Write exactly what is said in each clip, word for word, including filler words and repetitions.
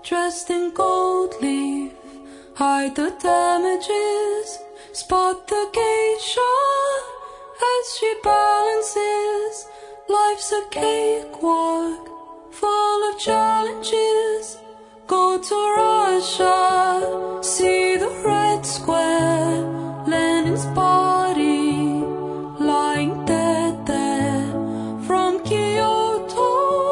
dressed in gold leaf, hide the damages, spot the geisha as she balances. Life's a cakewalk, full of challenges. Go to Russia, see the Red Square, Lenin's body lying dead there. From Kyoto,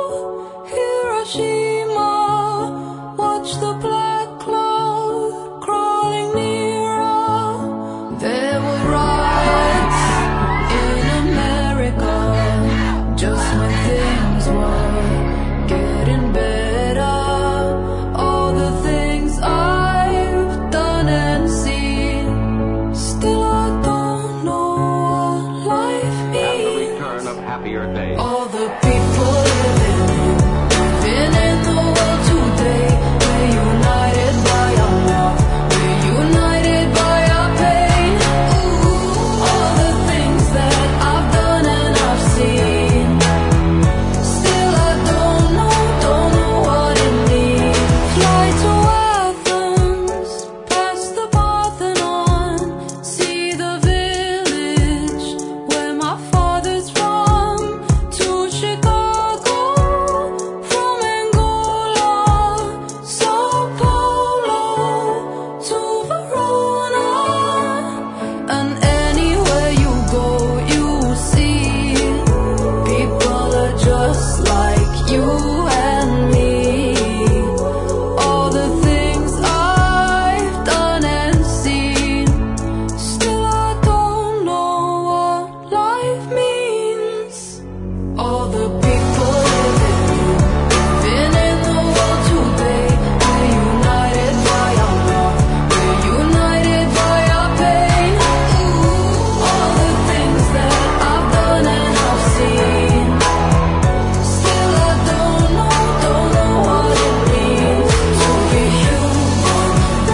Hiroshima, watch the black cloud crawling nearer. There were riots in America just when things were getting better. All the things I've done and seen, still I don't know what life means. At the return of happier days. All the people living in, living in the world today, we're united by our love, we're united by our pain. Ooh, all the things that I've done and I've seen, still I don't know, don't know what it means. Fly to Athens, past the Parthenon, see the village where my father's from. To Chicago, from Angola, Sao Paulo to Verona, and anywhere you go, you see people are just like you and me. All the things I've done and seen, still I don't know what life means. All the people living, living in the world today, we're united by our love, we're united by our pain. Ooh, all the things that I've done and I've seen, still I don't know, don't know what it means to be human.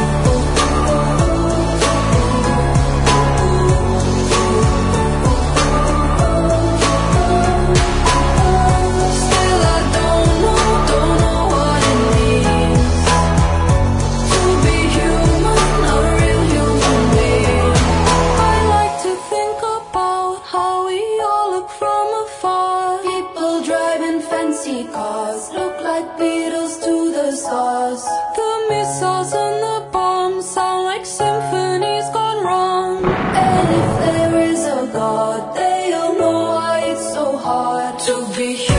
Still I don't know, don't know what it means to be human, a real human being. I like to think about how we all look from afar. People driving fancy cars, look like Beatles to the stars. The missiles and the bombs sound like symphonies gone wrong. And if there is a God, they'll know why it's so hard to be human.